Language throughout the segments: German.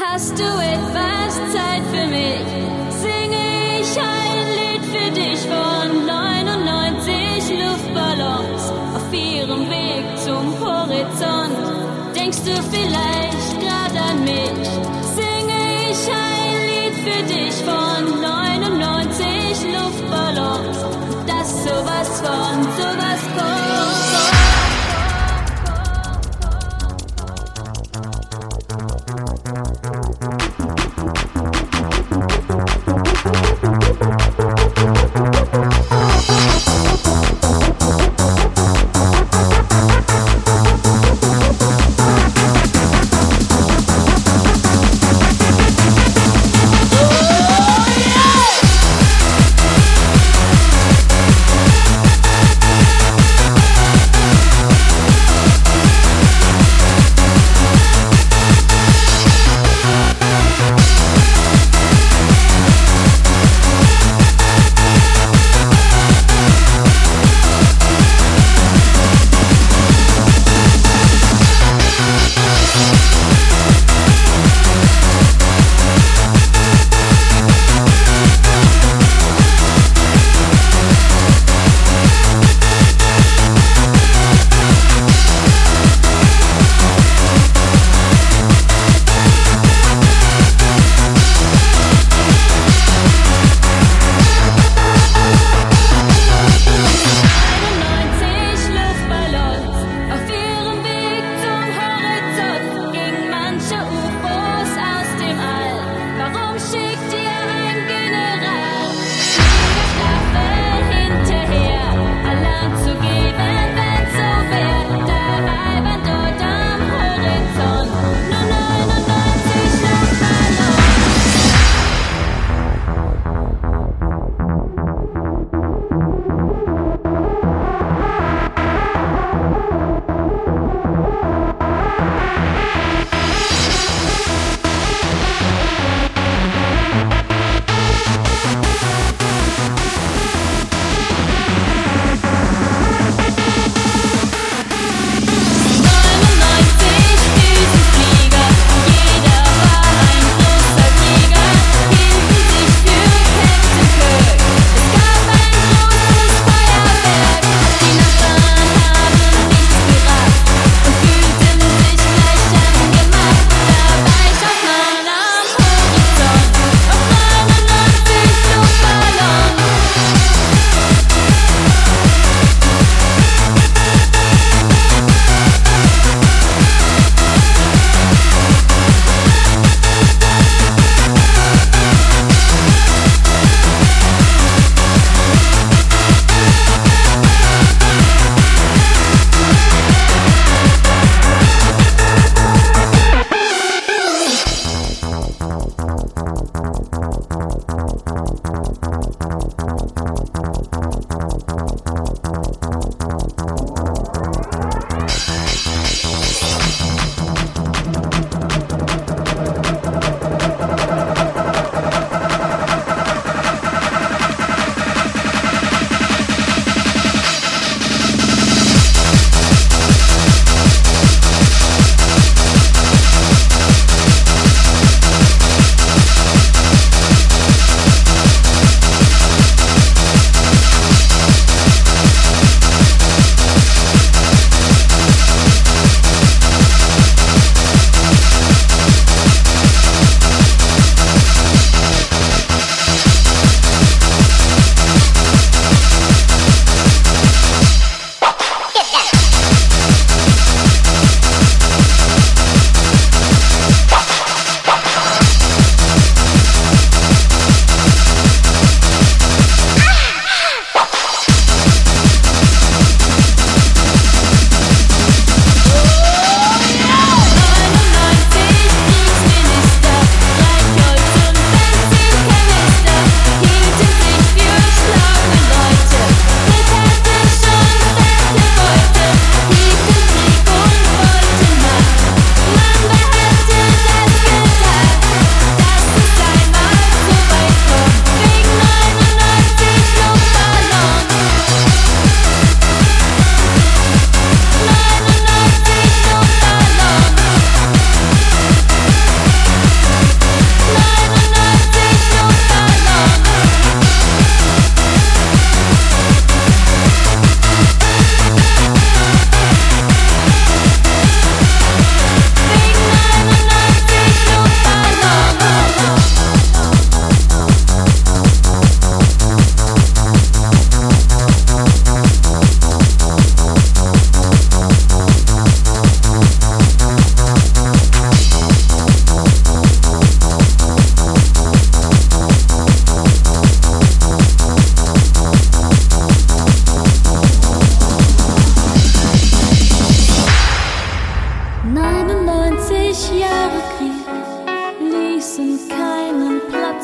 Hast du etwas Zeit für mich? Singe ich ein Lied für dich von 99 Luftballons auf ihrem Weg zum Horizont. Denkst du vielleicht gerade an mich? Singe ich ein Lied für dich von 99 Luftballons. Das sowas von.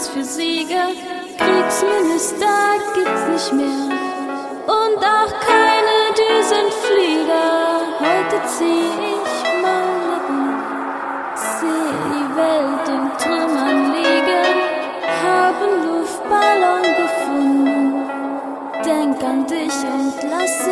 für Sieger. Kriegsminister gibt's nicht mehr und auch keine Düsenflieger. Heute zieh ich meine um, seh die Welt in Trümmern liegen, hab 'n Luftballon gefunden, denk an dich und lass